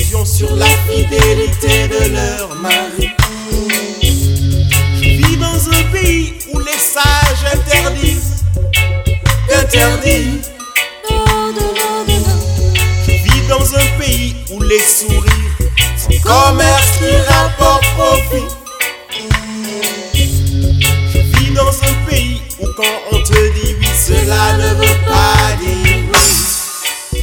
illusions sur la fidélité de leur mari. Je vis dans un pays où les sages interdisent. Je vis dans un pays où les sourires sont commerce qui rapporte profit. Je vis dans un pays où quand on te dit oui, cela ne veut pas dire oui.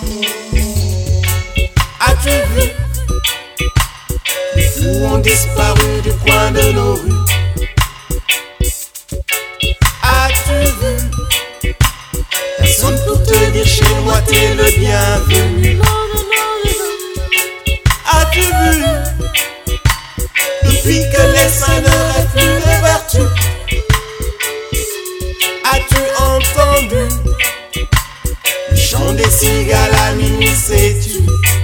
As-tu vu? Les fous ont disparu du coin de nos rues. As-tu vu? Personne pour te dire chez moi t'es le bienvenu. As-tu vu? Depuis que les saints ne rêvent plus de vertu. As-tu entendu le chant des cigales à minuit, sais-tu?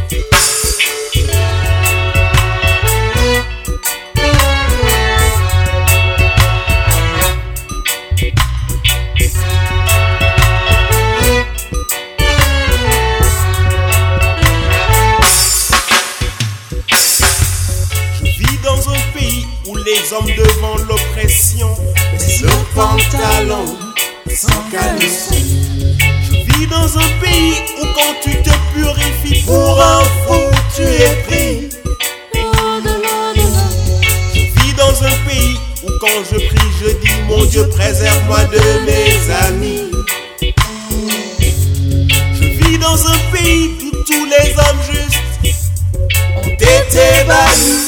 Les hommes devant l'oppression baissent le pantalon sans caleçon. Je vis dans un pays où quand tu te purifies pour un fou, tu es pris. Je vis dans un pays où quand je prie, je dis mon Dieu préserve-moi de mes amis. Je vis dans un pays où tous les hommes justes ont été bannis.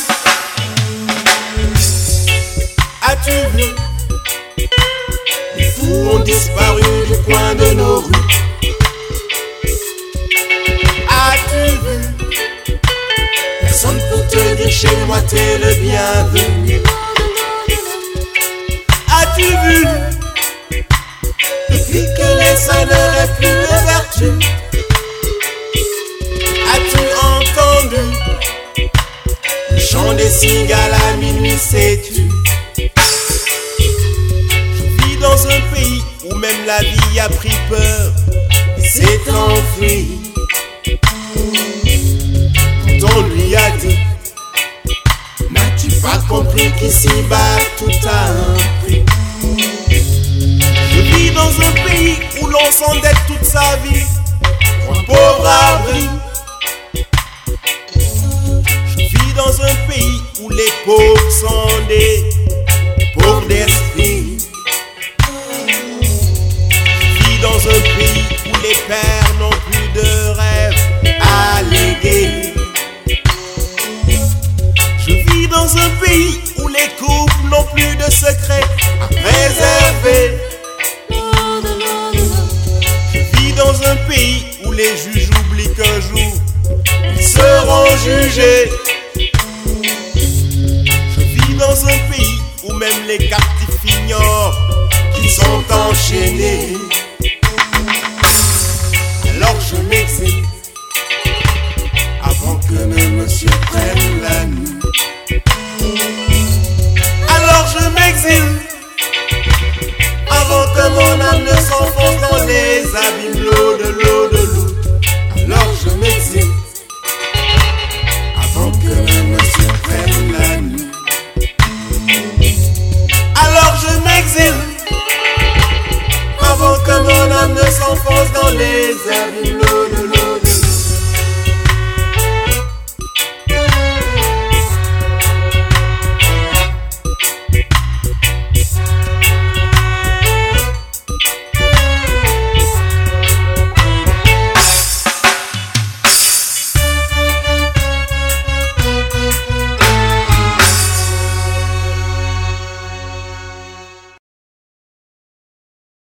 As-tu vu? Les fous ont disparu du coin de nos rues. As-tu vu? Personne pour te dire chez moi t'es le bienvenu. As-tu vu? Depuis que les saints ne rêvent plus de vertu. As-tu entendu le chant des cigales à minuit, sais-tu? Dans un pays où même la vie a pris peur et s'est enfuie. Quand on lui a dit, n'as-tu pas compris qu'ici-bas tout a un prix? Je vis dans un pays où l'on s'endette toute sa vie pour un pauvre abri. Je vis dans un pays où les pauvres sont des pauvres d'esprit. Dans un pays où les pères n'ont plus de rêves à léguer. Je vis dans un pays où les couples n'ont plus de secrets à préserver. Je vis dans un pays où les juges oublient qu'un jour ils seront jugés. Je vis dans un pays où même les captifs ignorent qu'ils sont enchaînés. Alors je m'exile avant que ne me surprenne.